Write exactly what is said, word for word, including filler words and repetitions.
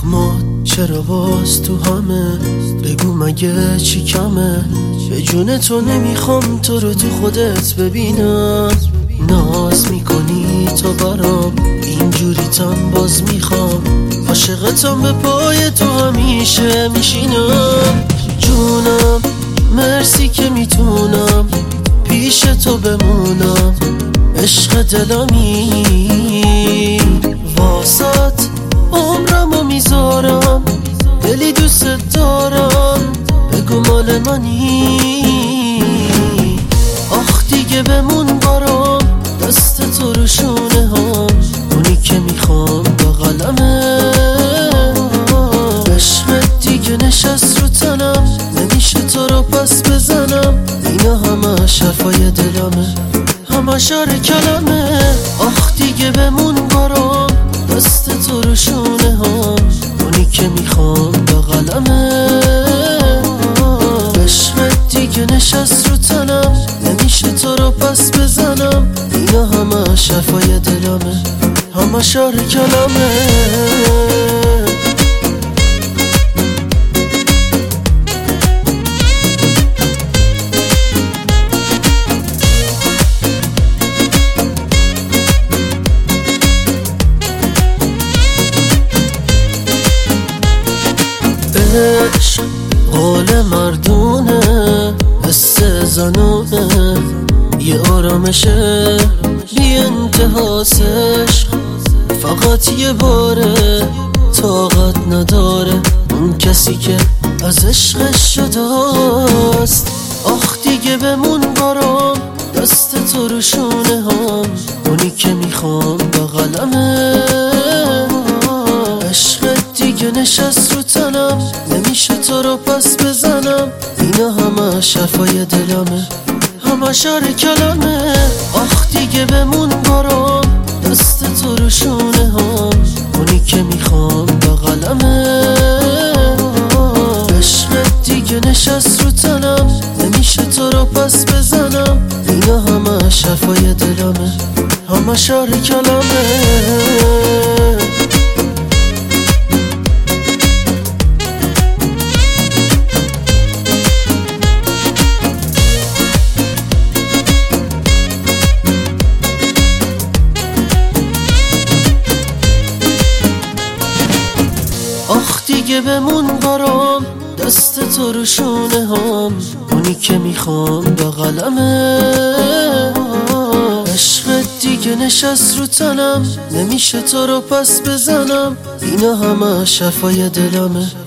زخمات چرا باز تو همه؟ بگو مگه چی کمه؟ به جون تو نمیخوام تو رو تو خودت ببینم. ناز میکنی تو برام اینجوری تن باز میخوام. عاشقتم به پای تو همیشه میشینم. جونم مرسی که میتونم پیش تو بمونم. عشق دلمی واسط عمرمو میذارم. دلی دوست دارم بگو مال منی. آخ دیگه بمون برام دست تو رو شونه هم. اونی که میخوام بغلمه. عشقت دیگه نشست رو تنم نمیشه تو رو پس بزنم. اینا همه حرفای دلمه همه شعر کلمه. آخ دیگه بمون برام دست تو رو شونه هم. اونی که میخوام بغلمه. عشقت دیگه نشست رو تنم نمیشه تو رو پس بزنم. اینا همه حرفای دلمه همه شعر کلمه. عشق قول مردونه حس زنونه. یه آرامشه بی انتهاس. عشق فقط یه باره طاقت نداره اون کسی که از عشقش جداست. آخ دیگه بمون برام دست تو رو شونه هم. اونی که میخوام بغلمه. عشقت دیگه نشست رو تنم نمیشه تو رو پس بزنم. اینا همه حرفای دلمه همه شعر کلمه. آخ دیگه بمون برام دست تو رو شونه هم. اونی که میخوام بغلمه. عشقت دیگه نشست رو تنم نمیشه تو رو پس بزنم. اینا همه حرفای دلمه همه شعر کلمه. آخ دیگه بمون برام دست تو رو شونه هم. اونی که میخوام بغلمه. عشقت دیگه نشست رو تنم نمیشه تو رو پس بزنم. اینا همه حرفای دلمه